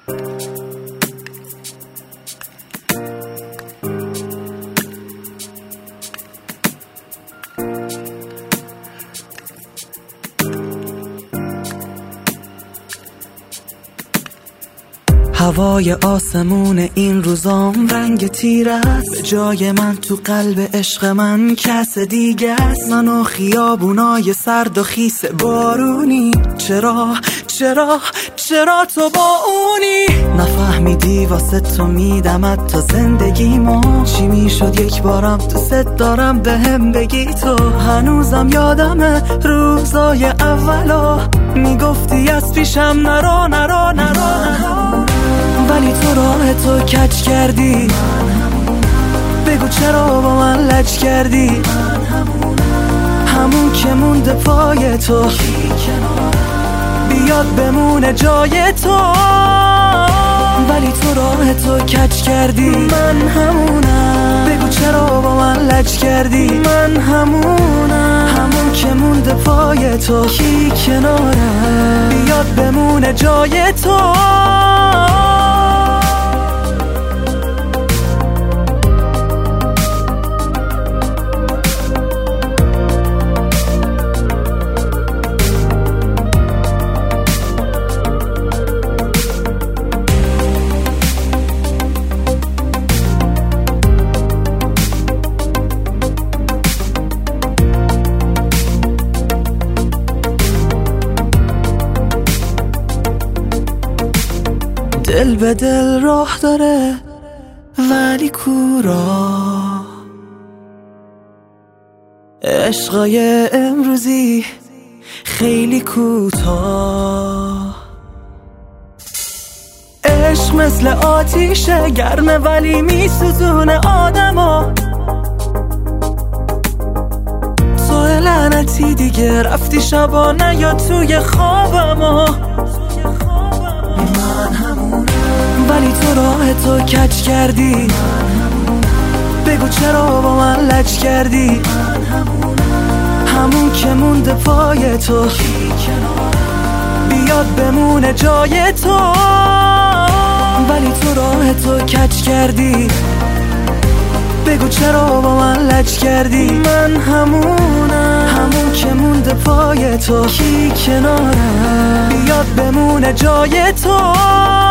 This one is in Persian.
هوای آسمون این روزام رنگ تیر است، به جای من تو قلب عشق من کس دیگه است. من و خیابونای سرد و خیس بارونی، چرا تو با اونی؟ نفهمیدی واسه تو میدمت تا زندگیمو، چی میشد یک بارم دوست دارم بهم بگی تو. هنوزم یادمه روزای اولا میگفتی از پیشم نرو ولی تو راه تو کج کردی. بگو چرا با من لج کردی؟ همون که مونده پای تو بیاد بمونه جای تو. ولی تو راه تو کج کردی، من همونم. بگو چرا با من لج کردی؟ من همونم. همون که مونده پای تو کی کناره بیاد بمونه جای تو. دل به دل راه داره ولی کورا، عشقای امروزی خیلی کوتاه. عشق مثل آتیشه گرمه ولی میسوزونه آدمو. تو لعنتی دیگه رفتی شبا نیاد توی خوابمو. ولی تو راه تو کج کردی. بگو چرا با من لج کردی؟ همون که مونده پای تو بیاد بمونه جای تو. ولی تو راه تو کج کردی. بگو چرا با من لج کردی؟ من همونم. همون که مونده پای تو کی کناره بیاد بمونه جای تو.